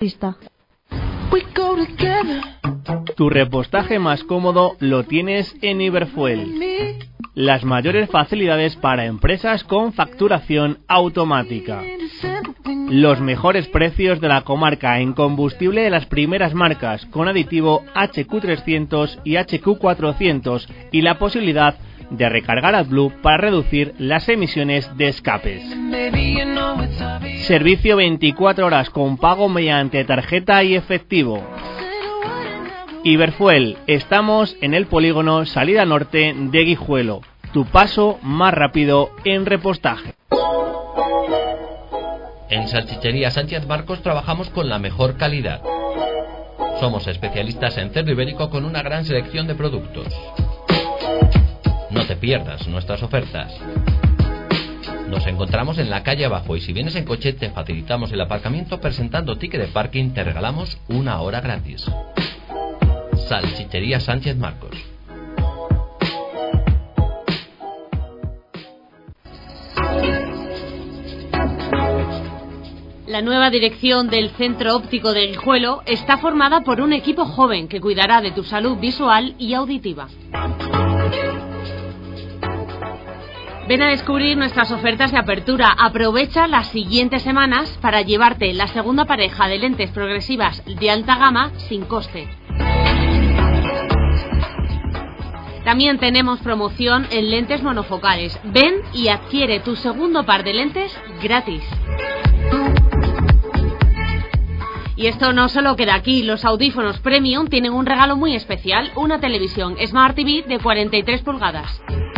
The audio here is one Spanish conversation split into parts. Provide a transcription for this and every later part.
Tu repostaje más cómodo lo tienes en Iberfuel. Las mayores facilidades para empresas con facturación automática. Los mejores precios de la comarca en combustible de las primeras marcas, con aditivo HQ300 y HQ400 y la posibilidad de recargar AdBlue para reducir las emisiones de escapes. Servicio 24 horas con pago mediante tarjeta y efectivo. Iberfuel, estamos en el polígono Salida Norte de Guijuelo. Tu paso más rápido en repostaje. En Salchichería Sánchez Marcos trabajamos con la mejor calidad. Somos especialistas en cerdo ibérico con una gran selección de productos. No te pierdas nuestras ofertas. Nos encontramos en la calle abajo y si vienes en coche te facilitamos el aparcamiento presentando ticket de parking, te regalamos 1 hora gratis. Salchichería Sánchez Marcos. La nueva dirección del Centro Óptico de Guijuelo está formada por un equipo joven que cuidará de tu salud visual y auditiva. Ven a descubrir nuestras ofertas de apertura. Aprovecha las siguientes semanas para llevarte la segunda pareja de lentes progresivas de alta gama sin coste. También tenemos promoción en lentes monofocales. Ven y adquiere tu segundo par de lentes gratis. Y esto no solo queda aquí, los audífonos Premium tienen un regalo muy especial, una televisión Smart TV de 43 pulgadas.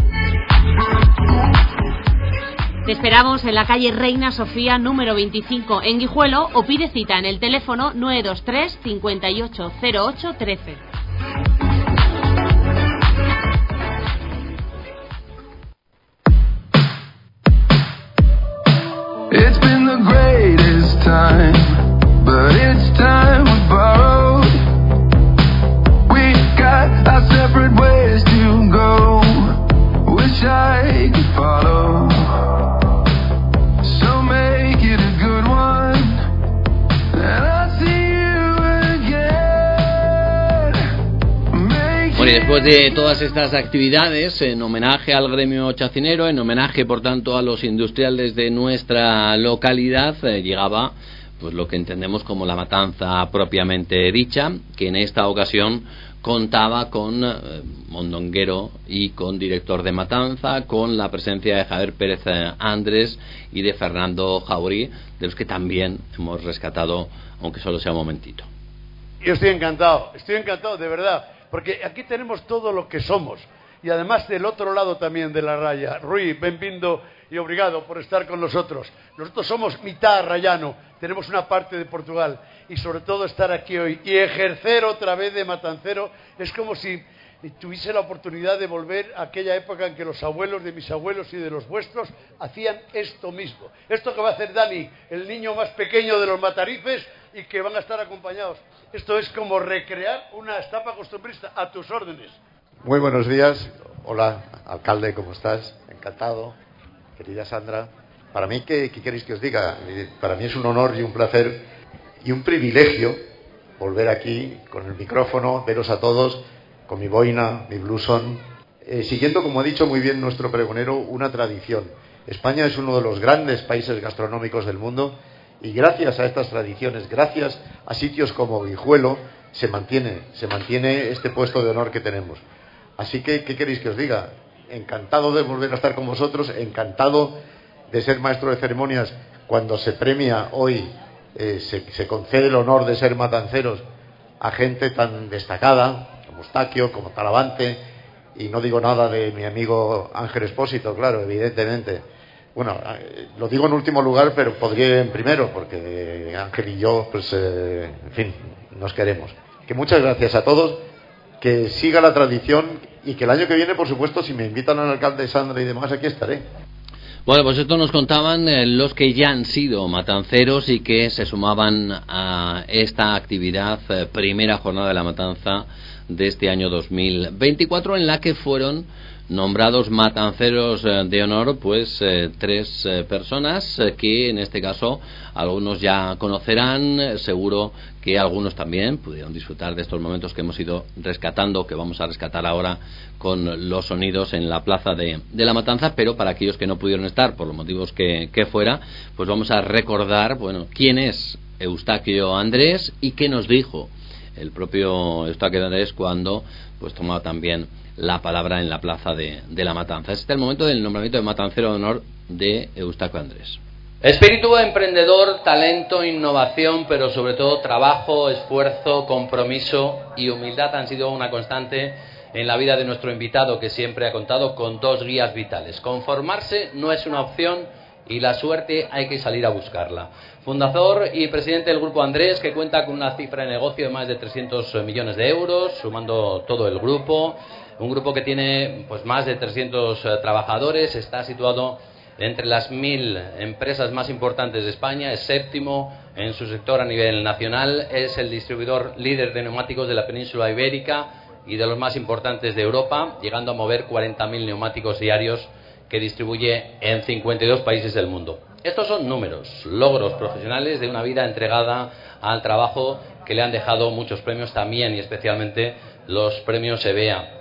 Te esperamos en la calle Reina Sofía número 25 en Guijuelo o pide cita en el teléfono 923 58 08 13. It's been the greatest time, but it's time we borrowed. We got our separate ways to go. Wish I could follow. So make it a good one, and I'll see you again. Bueno, y después de todas estas actividades, en homenaje al gremio chacinero, en homenaje, por tanto, a los industriales de nuestra localidad, llegaba pues lo que entendemos como la matanza propiamente dicha, que en esta ocasión contaba con mondonguero y con director de matanza, con la presencia de Javier Pérez Andrés y de Fernando Jaurí, de los que también hemos rescatado, aunque solo sea un momentito. Yo estoy encantado de verdad, porque aquí tenemos todo lo que somos. Y además del otro lado también de la raya. Rui, benvindo y obrigado por estar con nosotros. Nosotros somos mitad rayano, tenemos una parte de Portugal y sobre todo estar aquí hoy y ejercer otra vez de matancero es como si tuviese la oportunidad de volver a aquella época en que los abuelos de mis abuelos y de los vuestros hacían esto mismo. Esto que va a hacer Dani, el niño más pequeño de los matarifes y que van a estar acompañados. Esto es como recrear una etapa costumbrista a tus órdenes. Muy buenos días. Hola, alcalde, ¿cómo estás? Encantado. Querida Sandra. Para mí, ¿qué queréis que os diga? Para mí es un honor y un placer y un privilegio volver aquí con el micrófono, veros a todos, con mi boina, mi blusón, siguiendo, como ha dicho muy bien nuestro pregonero, una tradición. España es uno de los grandes países gastronómicos del mundo y gracias a estas tradiciones, gracias a sitios como Guijuelo, se mantiene este puesto de honor que tenemos. Así que, ¿qué queréis que os diga? Encantado de volver a estar con vosotros, encantado de ser maestro de ceremonias cuando se premia hoy, se concede el honor de ser matanceros a gente tan destacada como Eustaquio, como Talavante, y no digo nada de mi amigo Ángel Espósito, claro, evidentemente. Bueno, lo digo en último lugar, pero podría ir en primero, porque Ángel y yo, pues, en fin, nos queremos. Que muchas gracias a todos. Que siga la tradición y que el año que viene, por supuesto, si me invitan al alcalde Sandra y demás, aquí estaré. Bueno, pues esto nos contaban los que ya han sido matanceros y que se sumaban a esta actividad, primera jornada de la matanza de este año 2024, en la que fueron nombrados matanceros de honor, pues 3 personas que en este caso algunos ya conocerán, seguro que algunos también pudieron disfrutar de estos momentos que hemos ido rescatando, que vamos a rescatar ahora con los sonidos en la plaza de la Matanza, pero para aquellos que no pudieron estar por los motivos que fuera, pues vamos a recordar, bueno, quién es Eustaquio Andrés y qué nos dijo el propio Eustaquio Andrés cuando pues tomaba también la palabra en la plaza de la Matanza. Este es el momento del nombramiento de matancero de honor de Eustaquio Andrés. Espíritu emprendedor, talento, innovación, pero sobre todo trabajo, esfuerzo, compromiso y humildad han sido una constante en la vida de nuestro invitado, que siempre ha contado con 2 guías vitales. Conformarse no es una opción y la suerte hay que salir a buscarla. Fundador y presidente del Grupo Andrés, que cuenta con una cifra de negocio de más de 300 millones de euros, sumando todo el grupo. Un grupo que tiene pues más de 300 trabajadores, está situado entre las 1000 empresas más importantes de España, es 7º en su sector a nivel nacional, es el distribuidor líder de neumáticos de la península ibérica y de los más importantes de Europa, llegando a mover 40.000 neumáticos diarios que distribuye en 52 países del mundo. Estos son números, logros profesionales de una vida entregada al trabajo que le han dejado muchos premios también, y especialmente los premios EBEA,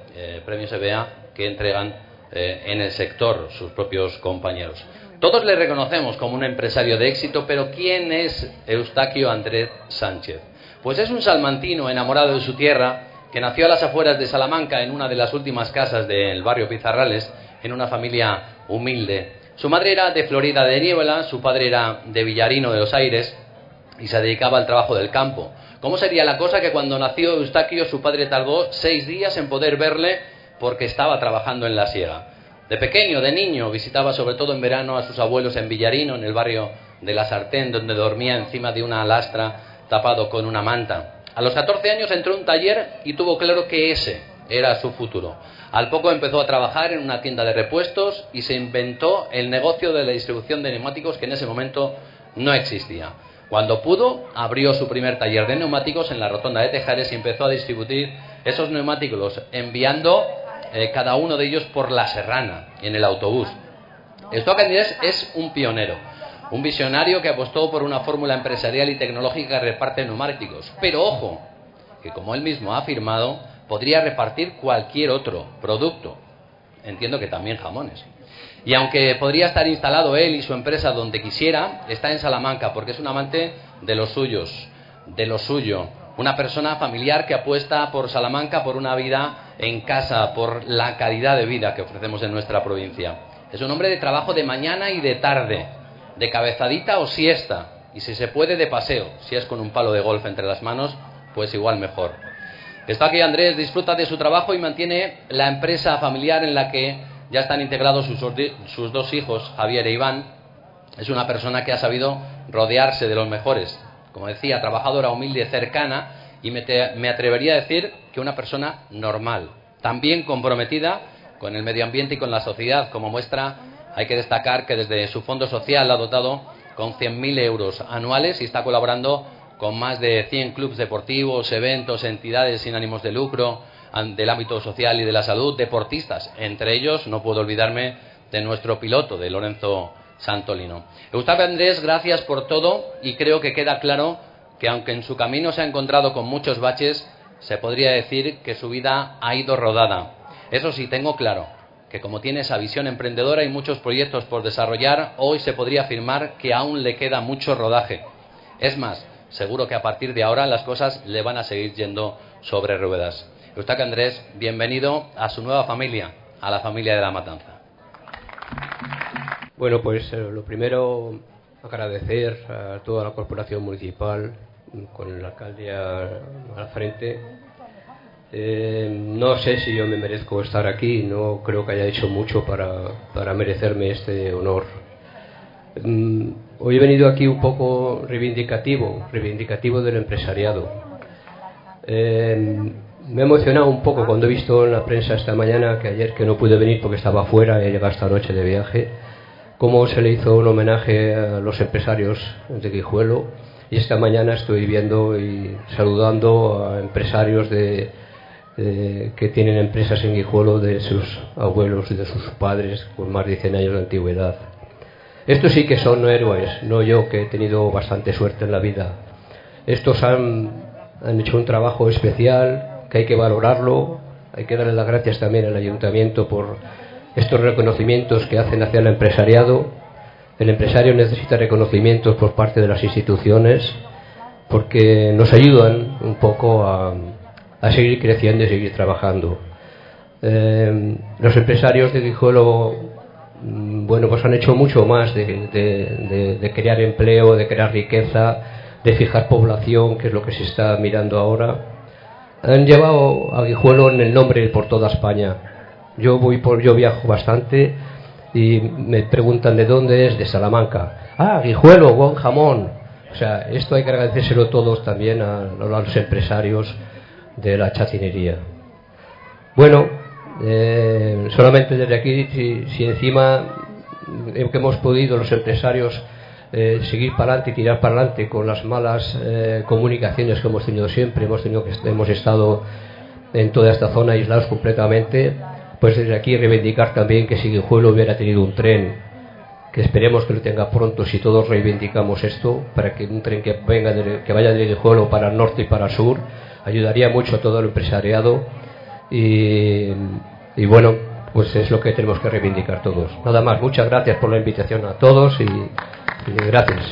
que entregan en el sector sus propios compañeros. Todos le reconocemos como un empresario de éxito, pero ¿quién es Eustaquio Andrés Sánchez? Pues es un salmantino enamorado de su tierra, que nació a las afueras de Salamanca, en una de las últimas casas del barrio Pizarrales, en una familia humilde. Su madre era de Florida de Niebla, su padre era de Villarino de los Aires y se dedicaba al trabajo del campo. ¿Cómo sería la cosa que cuando nació Eustaquio su padre tardó 6 días en poder verle porque estaba trabajando en la siega? De pequeño, de niño, visitaba sobre todo en verano a sus abuelos en Villarino, en el barrio de La Sartén, donde dormía encima de una lastra tapado con una manta. A los 14 años entró en un taller y tuvo claro que ese era su futuro. Al poco empezó a trabajar en una tienda de repuestos y se inventó el negocio de la distribución de neumáticos, que en ese momento no existía. Cuando pudo, abrió su primer taller de neumáticos en la rotonda de Tejares y empezó a distribuir esos neumáticos, enviando cada uno de ellos por La Serrana, en el autobús. Eustaquio Andrés es un pionero, un visionario que apostó por una fórmula empresarial y tecnológica que reparte neumáticos. Pero ojo, que como él mismo ha afirmado, podría repartir cualquier otro producto. Entiendo que también jamones. Y aunque podría estar instalado él y su empresa donde quisiera, está en Salamanca porque es un amante de los suyos, de lo suyo. Una persona familiar que apuesta por Salamanca, por una vida en casa, por la calidad de vida que ofrecemos en nuestra provincia. Es un hombre de trabajo de mañana y de tarde, de cabezadita o siesta, y si se puede de paseo. Si es con un palo de golf entre las manos, pues igual mejor. Eustaquio Andrés disfruta de su trabajo y mantiene la empresa familiar en la que ya están integrados sus 2 hijos, Javier e Iván. Es una persona que ha sabido rodearse de los mejores. Como decía, trabajadora, humilde, cercana, y me atrevería a decir que una persona normal, también comprometida con el medio ambiente y con la sociedad. Como muestra, hay que destacar que desde su fondo social ha dotado con 100.000 euros anuales y está colaborando con más de 100 clubes deportivos, eventos, entidades sin ánimos de lucro, del ámbito social y de la salud, deportistas. Entre ellos, no puedo olvidarme de nuestro piloto, de Lorenzo Santolino. Eustaquio Andrés, gracias por todo, y creo que queda claro que aunque en su camino se ha encontrado con muchos baches, se podría decir que su vida ha ido rodada. Eso sí, tengo claro que como tiene esa visión emprendedora y muchos proyectos por desarrollar, hoy se podría afirmar que aún le queda mucho rodaje. Es más, seguro que a partir de ahora las cosas le van a seguir yendo sobre ruedas. Eustaquio Andrés, bienvenido a su nueva familia, a la familia de La Matanza. Bueno, pues lo primero, agradecer a toda la corporación municipal, con el alcalde al frente. No sé si yo me merezco estar aquí, no creo que haya hecho mucho para merecerme este honor. Hoy he venido aquí un poco reivindicativo del empresariado. Me he emocionado un poco cuando he visto en la prensa esta mañana, que ayer que no pude venir porque estaba fuera, he llegado esta noche de viaje, cómo se le hizo un homenaje a los empresarios de Guijuelo, y esta mañana estoy viendo y saludando a empresarios de que tienen empresas en Guijuelo de sus abuelos y de sus padres con más de 100 años de antigüedad. Estos sí que son héroes, no yo, que he tenido bastante suerte en la vida. Estos han hecho un trabajo especial que hay que valorarlo, hay que darle las gracias también al ayuntamiento por estos reconocimientos que hacen hacia el empresariado. El empresario necesita reconocimientos por parte de las instituciones porque nos ayudan un poco a seguir creciendo y seguir trabajando. Los empresarios de Guijuelo, bueno, pues han hecho mucho más de crear empleo, de crear riqueza, de fijar población, que es lo que se está mirando ahora. Han llevado a Guijuelo en el nombre por toda España. Yo viajo bastante y me preguntan de dónde es, de Salamanca. Ah, Guijuelo, buen jamón. O sea, esto hay que agradecérselo todos también a los empresarios de la chacinería. Bueno, solamente desde aquí, si encima que hemos podido los empresarios seguir para adelante y tirar para adelante con las malas comunicaciones que hemos tenido siempre, hemos estado en toda esta zona aislados completamente, pues desde aquí reivindicar también que si Guijuelo hubiera tenido un tren, que esperemos que lo tenga pronto, si todos reivindicamos esto, para que un tren que vaya de Guijuelo para el norte y para el sur, ayudaría mucho a todo el empresariado y bueno, pues es lo que tenemos que reivindicar todos. Nada más, muchas gracias por la invitación a todos y gracias.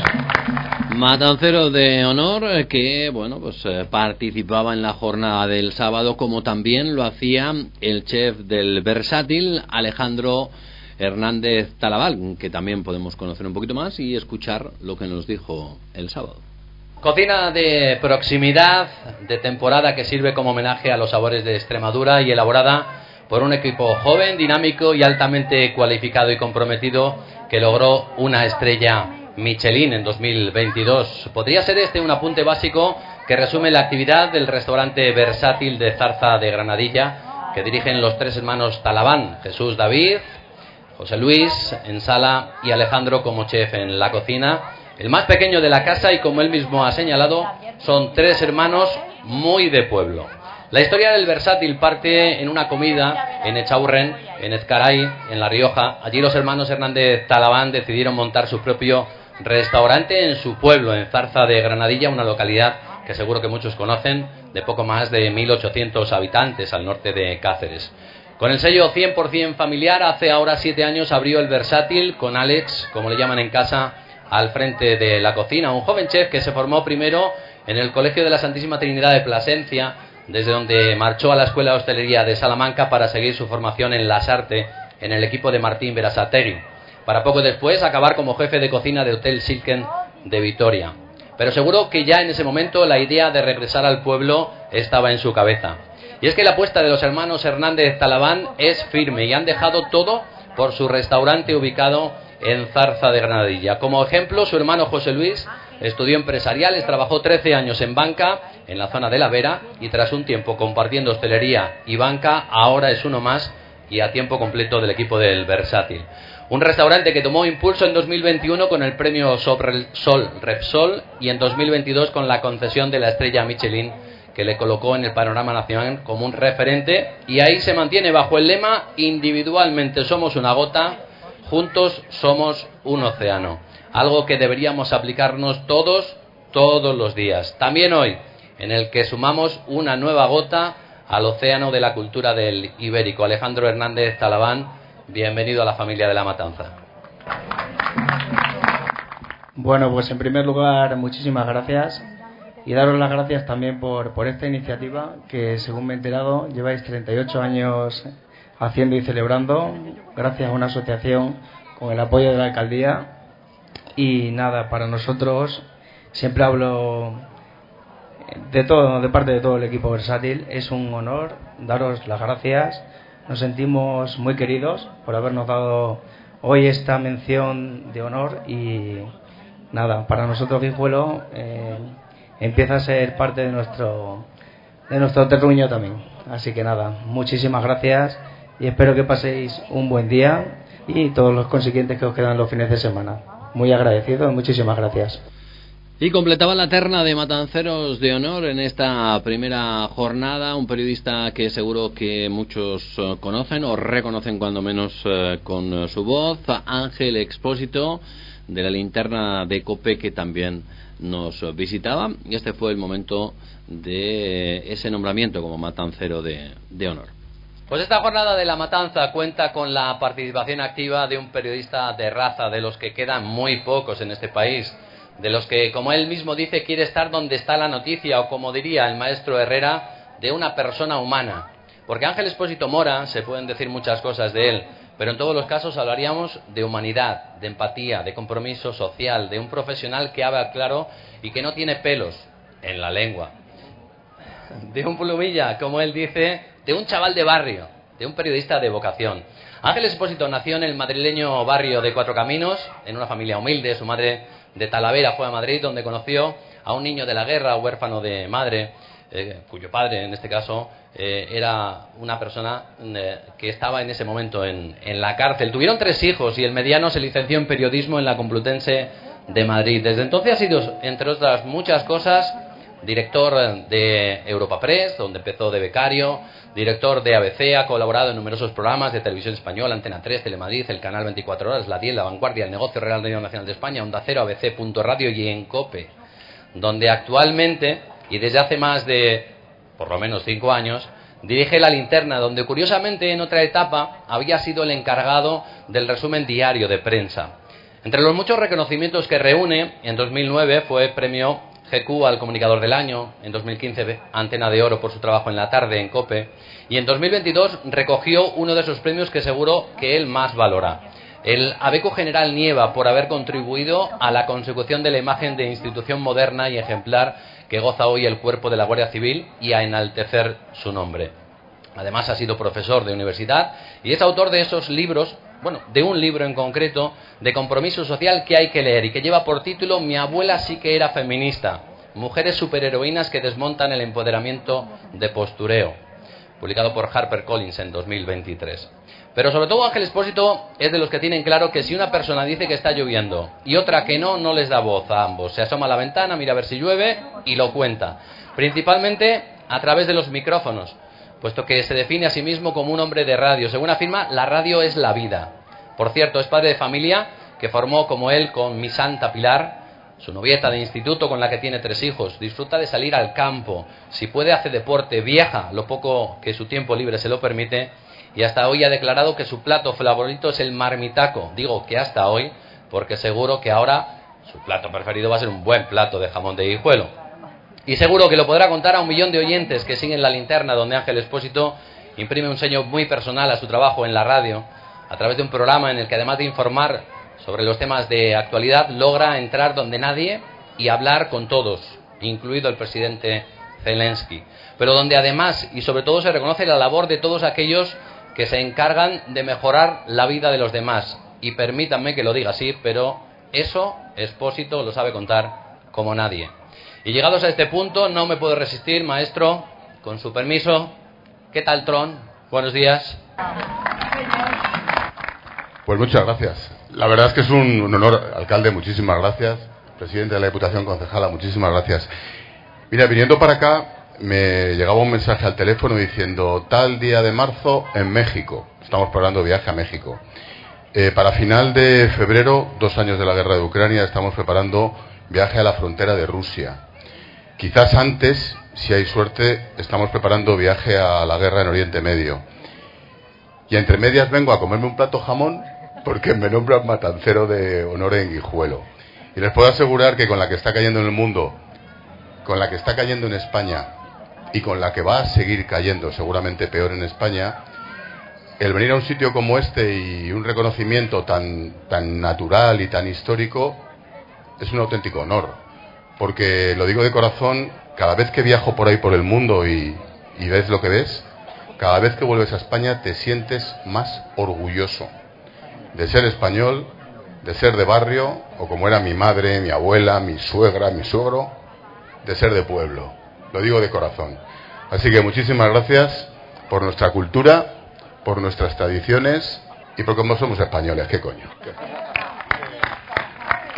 Matancero de honor que, bueno, pues participaba en la jornada del sábado, como también lo hacía el chef del Versátil, Alejandro Hernández Talabán, que también podemos conocer un poquito más y escuchar lo que nos dijo el sábado. Cocina de proximidad, de temporada, que sirve como homenaje a los sabores de Extremadura y elaborada por un equipo joven, dinámico y altamente cualificado y comprometido que logró una estrella Michelin en 2022. Podría ser este un apunte básico que resume la actividad del restaurante Versátil de Zarza de Granadilla, que dirigen los tres hermanos Talabán, Jesús David, José Luis en sala y Alejandro como chef en la cocina. El más pequeño de la casa y, como él mismo ha señalado, son tres hermanos muy de pueblo. La historia del Versátil parte en una comida en Echaurren, en Ezcaray, en La Rioja. Allí los hermanos Hernández Talabán decidieron montar su propio restaurante en su pueblo, en Zarza de Granadilla, una localidad que seguro que muchos conocen, de poco más de 1.800 habitantes al norte de Cáceres. Con el sello 100% familiar, hace ahora 7 años abrió el Versátil con Alex, como le llaman en casa, al frente de la cocina, un joven chef que se formó primero en el Colegio de la Santísima Trinidad de Plasencia, desde donde marchó a la Escuela de Hostelería de Salamanca para seguir su formación en Lasarte, en el equipo de Martín Berasategui, para poco después acabar como jefe de cocina de Hotel Silken de Vitoria. Pero seguro que ya en ese momento la idea de regresar al pueblo estaba en su cabeza. Y es que la apuesta de los hermanos Hernández Talabán es firme y han dejado todo por su restaurante ubicado en Zarza de Granadilla. Como ejemplo, su hermano José Luis estudió empresariales, trabajó 13 años en banca en la zona de La Vera y tras un tiempo compartiendo hostelería y banca, ahora es uno más y a tiempo completo del equipo del Versátil. Un restaurante que tomó impulso en 2021 con el premio Sol Repsol y en 2022 con la concesión de la estrella Michelin, que le colocó en el panorama nacional como un referente, y ahí se mantiene bajo el lema: individualmente somos una gota, juntos somos un océano. Algo que deberíamos aplicarnos todos los días. También hoy, en el que sumamos una nueva gota al océano de la cultura del ibérico. Alejandro Hernández Talabán, bienvenido a la familia de La Matanza. Bueno, pues en primer lugar, muchísimas gracias. Y daros las gracias también por esta iniciativa que, según me he enterado, lleváis 38 años haciendo y celebrando, gracias a una asociación con el apoyo de la alcaldía. Y nada, para nosotros, siempre hablo de parte de todo el equipo Versátil, es un honor daros las gracias. Nos sentimos muy queridos por habernos dado hoy esta mención de honor y nada, para nosotros Guijuelo empieza a ser parte de nuestro terruño también. Así que nada, muchísimas gracias y espero que paséis un buen día y todos los consiguientes que os quedan los fines de semana. Muy agradecido y muchísimas gracias. Y completaba la terna de matanceros de honor en esta primera jornada, un periodista que seguro que muchos conocen o reconocen cuando menos con su voz, Ángel Expósito, de la linterna de COPE, que también nos visitaba, y este fue el momento de ese nombramiento como matancero de honor. Pues esta jornada de la matanza cuenta con la participación activa de un periodista de raza, de los que quedan muy pocos en este país, de los que, como él mismo dice, quiere estar donde está la noticia, o como diría el maestro Herrera, de una persona humana. Porque Ángel Expósito Mora, se pueden decir muchas cosas de él, pero en todos los casos hablaríamos de humanidad, de empatía, de compromiso social, de un profesional que habla claro y que no tiene pelos en la lengua. De un plumilla, como él dice, de un chaval de barrio, de un periodista de vocación. Ángel Expósito nació en el madrileño barrio de Cuatro Caminos, en una familia humilde. Su madre de Talavera fue a Madrid, donde conoció a un niño de la guerra, huérfano de madre, cuyo padre, en este caso, era una persona que estaba en ese momento en la cárcel. Tuvieron 3 hijos y el mediano se licenció en periodismo en la Complutense de Madrid. Desde entonces ha sido, entre otras muchas cosas, director de Europa Press, donde empezó de becario, director de ABC, ha colaborado en numerosos programas de Televisión Española, Antena 3, Telemadrid, el Canal 24 Horas, La 10, La Vanguardia, El Negocio, Real Radio Nacional de España, Onda Cero, ABC, Punto Radio y en COPE, donde actualmente, y desde hace más de, por lo menos 5 años, dirige La Linterna, donde curiosamente en otra etapa había sido el encargado del resumen diario de prensa. Entre los muchos reconocimientos que reúne, en 2009 fue premio GQ al Comunicador del Año, en 2015 Antena de Oro por su trabajo en la tarde en COPE, y en 2022 recogió uno de esos premios que seguro que él más valora, el Abeco General Nieva, por haber contribuido a la consecución de la imagen de institución moderna y ejemplar que goza hoy el cuerpo de la Guardia Civil, y a enaltecer su nombre. Además ha sido profesor de universidad y es autor de esos libros, bueno, de un libro en concreto de compromiso social que hay que leer y que lleva por título Mi abuela sí que era feminista, mujeres superheroínas que desmontan el empoderamiento de postureo, publicado por HarperCollins en 2023. Pero sobre todo Ángel Expósito es de los que tienen claro que si una persona dice que está lloviendo y otra que no, no les da voz a ambos. Se asoma a la ventana, mira a ver si llueve y lo cuenta, principalmente a través de los micrófonos, puesto que se define a sí mismo como un hombre de radio. Según afirma, la radio es la vida. Por cierto, es padre de familia que formó como él con mi santa Pilar, su novieta de instituto con la que tiene 3 hijos. Disfruta de salir al campo, si puede hace deporte, viaja lo poco que su tiempo libre se lo permite, y hasta hoy ha declarado que su plato favorito es el marmitaco. Digo que hasta hoy, porque seguro que ahora su plato preferido va a ser un buen plato de jamón de guijuelo. Y seguro que lo podrá contar a 1 millón de oyentes que siguen La Linterna, donde Ángel Expósito imprime un sello muy personal a su trabajo en la radio, a través de un programa en el que, además de informar sobre los temas de actualidad, logra entrar donde nadie y hablar con todos, incluido el presidente Zelensky. Pero donde además y sobre todo se reconoce la labor de todos aquellos que se encargan de mejorar la vida de los demás. Y permítanme que lo diga así, pero eso Expósito lo sabe contar como nadie. Y llegados a este punto, no me puedo resistir, maestro, con su permiso. ¿Qué tal, Tron? Buenos días. Pues muchas gracias. La verdad es que es un honor, alcalde, muchísimas gracias. Presidente de la Diputación, concejala, muchísimas gracias. Mira, viniendo para acá, me llegaba un mensaje al teléfono diciendo tal día de marzo en México. Estamos preparando viaje a México. Para final de febrero, 2 años de la guerra de Ucrania, estamos preparando viaje a la frontera de Rusia. Quizás antes, si hay suerte, estamos preparando viaje a la guerra en Oriente Medio. Y entre medias vengo a comerme un plato jamón porque me nombran matancero de honor en Guijuelo. Y les puedo asegurar que con la que está cayendo en el mundo, con la que está cayendo en España y con la que va a seguir cayendo, seguramente peor en España, el venir a un sitio como este y un reconocimiento tan natural y tan histórico es un auténtico honor. Porque, lo digo de corazón, cada vez que viajo por ahí por el mundo y ves lo que ves, cada vez que vuelves a España te sientes más orgulloso de ser español, de ser de barrio, o como era mi madre, mi abuela, mi suegra, mi suegro, de ser de pueblo. Lo digo de corazón. Así que muchísimas gracias por nuestra cultura, por nuestras tradiciones y por cómo somos españoles. ¿Qué coño?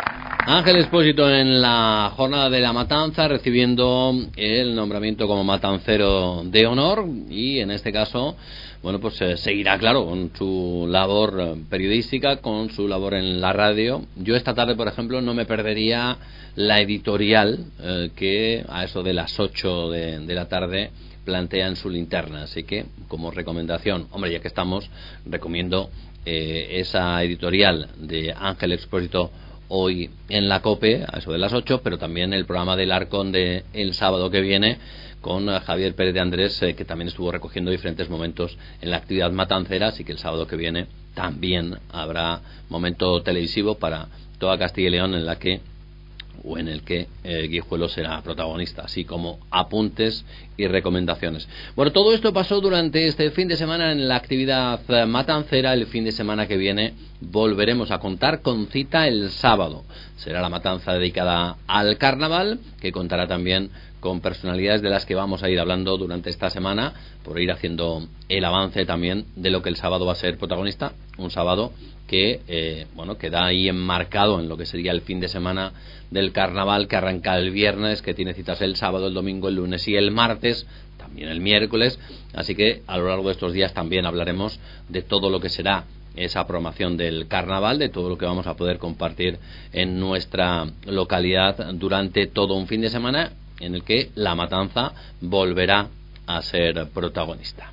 Ángel Expósito en la jornada de la matanza, recibiendo el nombramiento como matancero de honor, y en este caso, bueno, pues seguirá, claro, con su labor periodística, con su labor en la radio. Yo esta tarde, por ejemplo, no me perdería la editorial que a eso de las 8 de la tarde plantea en su linterna, así que como recomendación, hombre, ya que estamos, recomiendo esa editorial de Ángel Expósito hoy en la COPE, a eso de las 8, pero también el programa del Arcón de el sábado que viene con Javier Pérez de Andrés, que también estuvo recogiendo diferentes momentos en la actividad matancera, así que el sábado que viene también habrá momento televisivo para toda Castilla y León en el que Guijuelo será protagonista, así como apuntes y recomendaciones. Bueno, todo esto pasó durante este fin de semana en la actividad matancera. El fin de semana que viene volveremos a contar con cita el sábado. Será la matanza dedicada al carnaval, que contará también con personalidades de las que vamos a ir hablando durante esta semana, por ir haciendo el avance también de lo que el sábado va a ser protagonista. Un sábado que queda ahí enmarcado en lo que sería el fin de semana del carnaval, que arranca el viernes, que tiene citas el sábado, el domingo, el lunes y el martes, también el miércoles. Así que a lo largo de estos días también hablaremos de todo lo que será esa programación del carnaval, de todo lo que vamos a poder compartir en nuestra localidad durante todo un fin de semana en el que la matanza volverá a ser protagonista.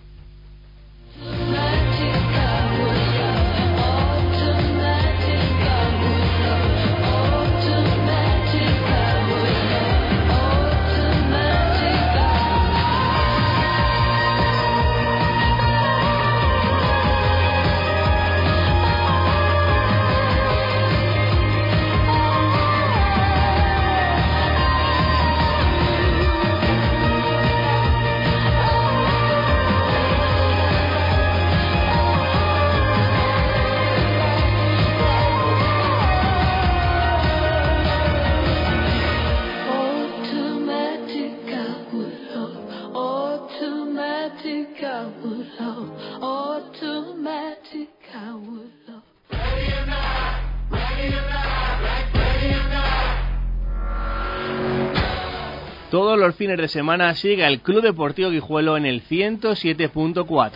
Todos los fines de semana sigue el Club Deportivo Guijuelo en el 107.4.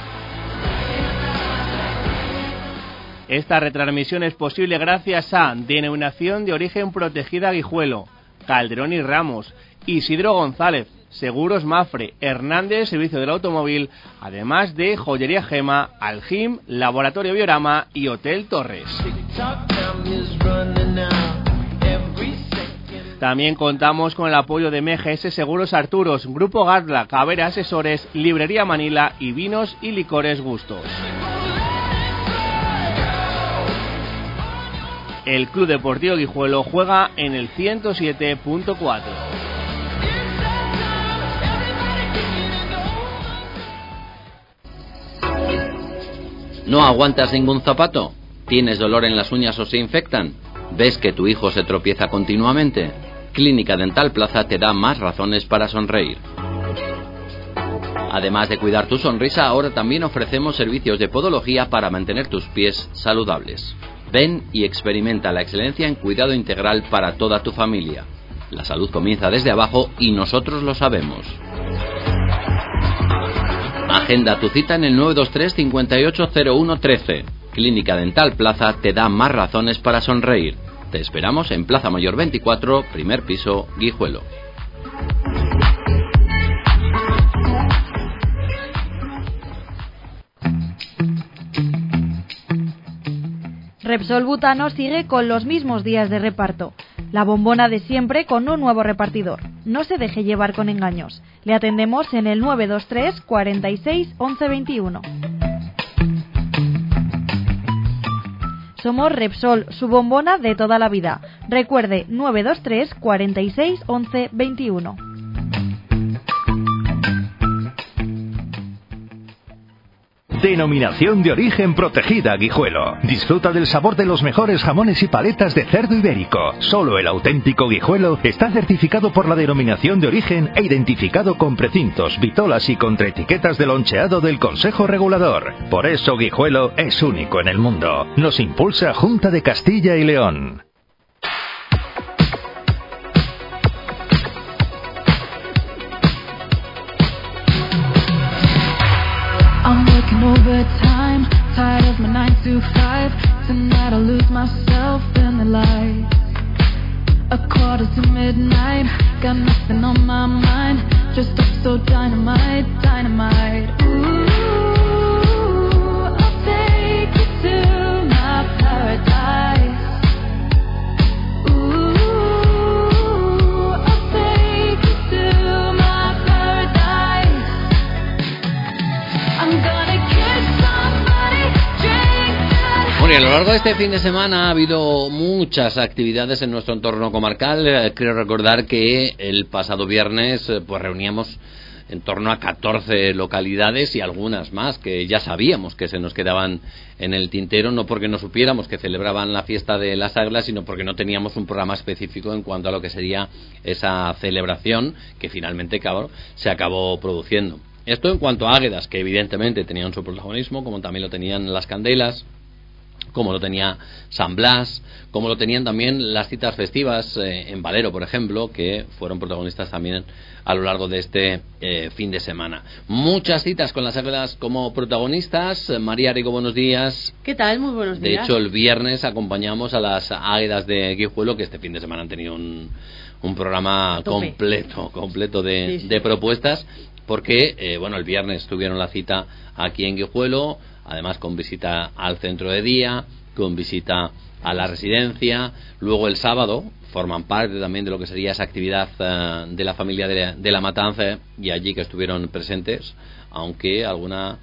Esta retransmisión es posible gracias a Denominación de Origen Protegida Guijuelo, Calderón y Ramos, Isidro González, Seguros Mafre, Hernández Servicio del Automóvil, además de Joyería Gema, Aljim, Laboratorio Biorama y Hotel Torres. También contamos con el apoyo de MGS Seguros Arturos, Grupo Gatla, Cabrera Asesores, Librería Manila y Vinos y Licores Gustos. El Club Deportivo Guijuelo juega en el 107.4. ¿No aguantas ningún zapato? ¿Tienes dolor en las uñas o se infectan? ¿Ves que tu hijo se tropieza continuamente? Clínica Dental Plaza te da más razones para sonreír. Además de cuidar tu sonrisa, ahora también ofrecemos servicios de podología para mantener tus pies saludables. Ven y experimenta la excelencia en cuidado integral para toda tu familia. La salud comienza desde abajo y nosotros lo sabemos. Agenda tu cita en el 923 580113. Clínica Dental Plaza te da más razones para sonreír. Te esperamos en Plaza Mayor 24, primer piso, Guijuelo. Repsol Butano sigue con los mismos días de reparto. La bombona de siempre con un nuevo repartidor. No se deje llevar con engaños. Le atendemos en el 923 46 11 21. Somos Repsol, su bombona de toda la vida. Recuerde, 923 46 11 21. Denominación de Origen Protegida Guijuelo. Disfruta del sabor de los mejores jamones y paletas de cerdo ibérico. Solo el auténtico Guijuelo está certificado por la Denominación de Origen e identificado con precintos, vitolas y contraetiquetas de loncheado del Consejo Regulador. Por eso Guijuelo es único en el mundo. Nos impulsa Junta de Castilla y León. good time. Tired of my 9 to 5. Tonight I'll lose myself in the lights. A quarter to midnight. Got nothing on my mind. Just up so dynamite, dynamite. Ooh, I'll take you to my paradise. Bueno, y a lo largo de este fin de semana ha habido muchas actividades en nuestro entorno comarcal. Creo recordar que el pasado viernes pues reuníamos en torno a 14 localidades y algunas más que ya sabíamos que se nos quedaban en el tintero, no porque no supiéramos que celebraban la fiesta de las Águedas, sino porque no teníamos un programa específico en cuanto a lo que sería esa celebración que finalmente se acabó produciendo. Esto en cuanto a Águedas, que evidentemente tenían su protagonismo, como también lo tenían las Candelas, como lo tenía San Blas, como lo tenían también las citas festivas en Valero, por ejemplo, que fueron protagonistas también a lo largo de este fin de semana. Muchas citas con las Águedas como protagonistas. María Rico, buenos días. ¿Qué tal? Muy buenos días. De hecho, el viernes acompañamos a las Águedas de Guijuelo, que este fin de semana han tenido un programa completo de propuestas, porque bueno, el viernes tuvieron la cita aquí en Guijuelo, además con visita al centro de día, con visita a la residencia. Luego el sábado forman parte también de lo que sería esa actividad de la familia de la Matanza, y allí que estuvieron presentes, aunque alguna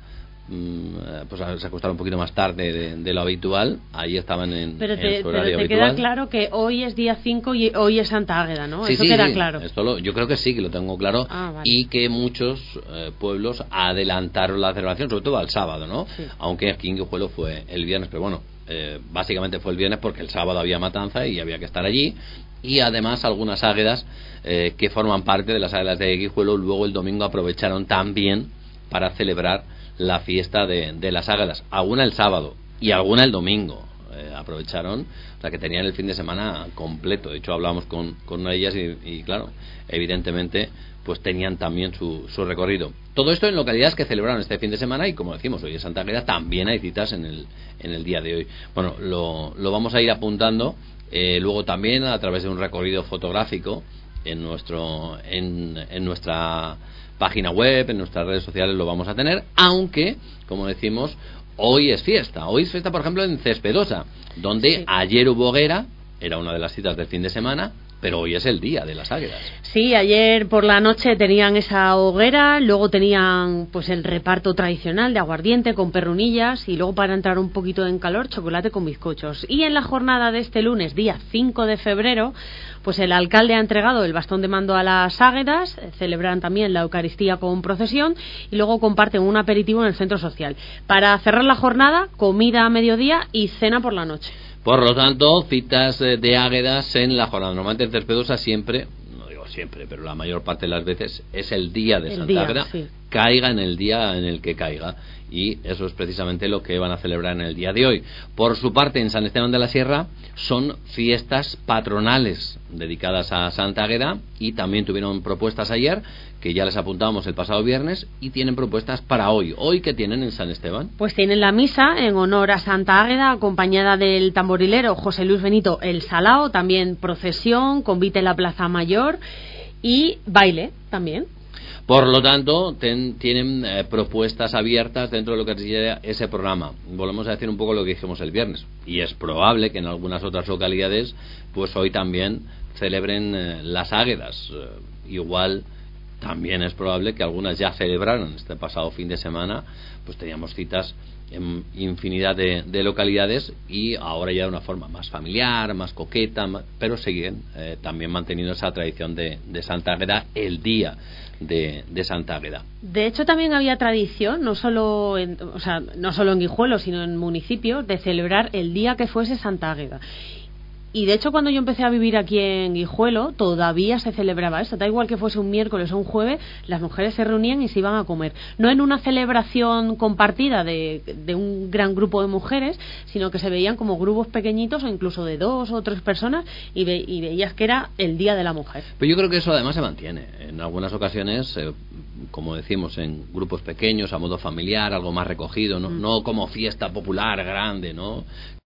pues se acostaron un poquito más tarde de lo habitual. Ahí estaban en su horario pero te habitual. Queda claro que hoy es día 5 y hoy es Santa Águeda, ¿no? Sí, Eso sí, queda sí. claro. Yo creo que sí, que lo tengo claro. Vale. Y que muchos pueblos adelantaron la celebración, sobre todo al sábado, ¿no? Sí. Aunque aquí en Guijuelo fue el viernes, pero bueno, básicamente fue el viernes porque el sábado había matanza y había que estar allí. Y además algunas Águedas que forman parte de las Águedas de Guijuelo luego el domingo aprovecharon también para celebrar la fiesta de las Águedas, alguna el sábado y alguna el domingo. Aprovecharon, o sea que tenían el fin de semana completo. De hecho hablábamos con una de ellas y claro, evidentemente pues tenían también su recorrido. Todo esto en localidades que celebraron este fin de semana, y como decimos, hoy es Santa Águeda, también hay citas en el día de hoy. Bueno, lo vamos a ir apuntando luego también a través de un recorrido fotográfico en nuestra página web, en nuestras redes sociales lo vamos a tener, aunque, como decimos, hoy es fiesta. Hoy es fiesta, por ejemplo, en Cespedosa, donde ayer hubo hoguera, era una de las citas del fin de semana, pero hoy es el día de las Águedas. Sí, ayer por la noche tenían esa hoguera, luego tenían pues el reparto tradicional de aguardiente con perrunillas, y luego, para entrar un poquito en calor, chocolate con bizcochos. Y en la jornada de este lunes, día 5 de febrero, pues el alcalde ha entregado el bastón de mando a las Águedas, celebran también la Eucaristía con procesión y luego comparten un aperitivo en el centro social. Para cerrar la jornada, comida a mediodía y cena por la noche. Por lo tanto, citas de Águedas en la jornada. Normalmente en Cespedosa siempre, no digo siempre, pero la mayor parte de las veces es el día de Santa Águeda, sí. Caiga en el día en el que caiga, y eso es precisamente lo que van a celebrar en el día de hoy. Por su parte, en San Esteban de la Sierra son fiestas patronales dedicadas a Santa Águeda, y también tuvieron propuestas ayer, que ya les apuntábamos el pasado viernes, y tienen propuestas para hoy. ¿Hoy qué tienen en San Esteban? Pues tienen la misa en honor a Santa Águeda, acompañada del tamborilero José Luis Benito el Salao, también procesión, convite en la Plaza Mayor y baile también. Por lo tanto, tienen propuestas abiertas dentro de lo que sería ese programa. Volvemos a decir un poco lo que dijimos el viernes, y es probable que en algunas otras localidades pues hoy también celebren las Águedas. Igual también es probable que algunas ya celebraron este pasado fin de semana, pues teníamos citas en infinidad de localidades, y ahora ya de una forma más familiar, más coqueta, pero siguen también manteniendo esa tradición de Santa Águeda, el día de Santa Águeda. De hecho, también había tradición, no solo en Guijuelo, sino en municipios, de celebrar el día que fuese Santa Águeda. Y de hecho, cuando yo empecé a vivir aquí en Guijuelo, todavía se celebraba eso. Da igual que fuese un miércoles o un jueves, las mujeres se reunían y se iban a comer. No en una celebración compartida de un gran grupo de mujeres, sino que se veían como grupos pequeñitos, o incluso de 2 o 3 personas, y veías que era el Día de la Mujer. Pero yo creo que eso además se mantiene. En algunas ocasiones como decimos, en grupos pequeños, a modo familiar, algo más recogido, no como fiesta popular grande, ¿no?